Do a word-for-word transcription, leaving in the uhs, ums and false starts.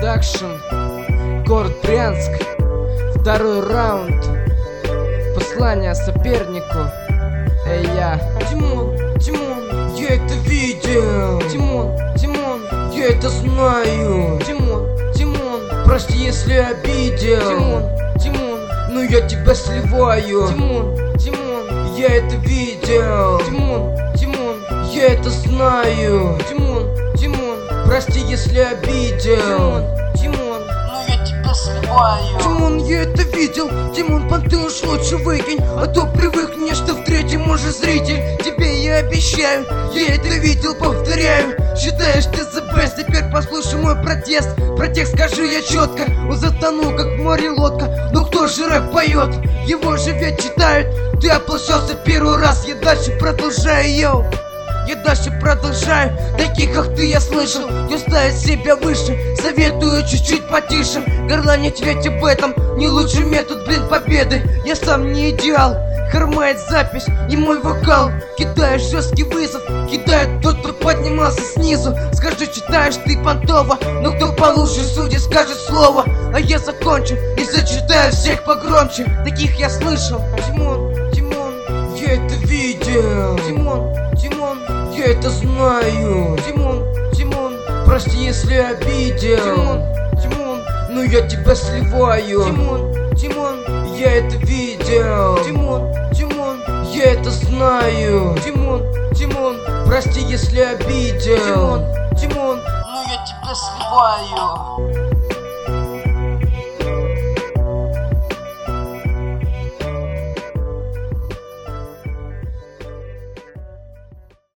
Продакшн, город Брянск. Второй раунд. Послание сопернику. Эй, я Тимон, Тимон, я это видел. Тимон, Тимон, я это знаю. Тимон, Тимон, прости, если обидел. Тимон, Тимон, ну я тебя сливаю. Тимон, Тимон, я это видел. Тимон, Тимон, я это знаю. Тимон, Тимон, прости, если обидел. Тимон, Тимон, ну я тебя сливаю. Тимон, я это видел. Тимон, понты уж лучше выкинь, а то привыкнешь ты в третьем уже зритель. Тебе я обещаю, я это видел, повторяю. Считаешь ты the best, теперь послушай мой протест. Про текст скажу я четко, он затонул как в море лодка. Но кто же рэп поет, его же ведь читают. Ты оплошался первый раз, я дальше продолжаю, йоу. Я дальше продолжаю, таких как ты я слышал. Не ставить себя выше, советую чуть-чуть потише. Горланить ведь об этом не лучший метод, блин, победы. Я сам не идеал, хромает запись и мой вокал. Кидаешь жесткий вызов, кидает тот, кто поднимался снизу. Скажи, читаешь ты понтово, но кто получше судит, скажет слово. А я закончу и зачитаю всех погромче. Таких я слышал. Тимон, Тимон, я это видел. Тимон, Тимон, я это знаю. Тимон, Тимон, прости, если обидел. Тимон, Тимон, ну я тебя сливаю. Тимон, Тимон, я это видел. Тимон, Тимон, я это знаю. Тимон, Тимон, прости, если обидел. Тимон, Тимон, ну я тебя сливаю.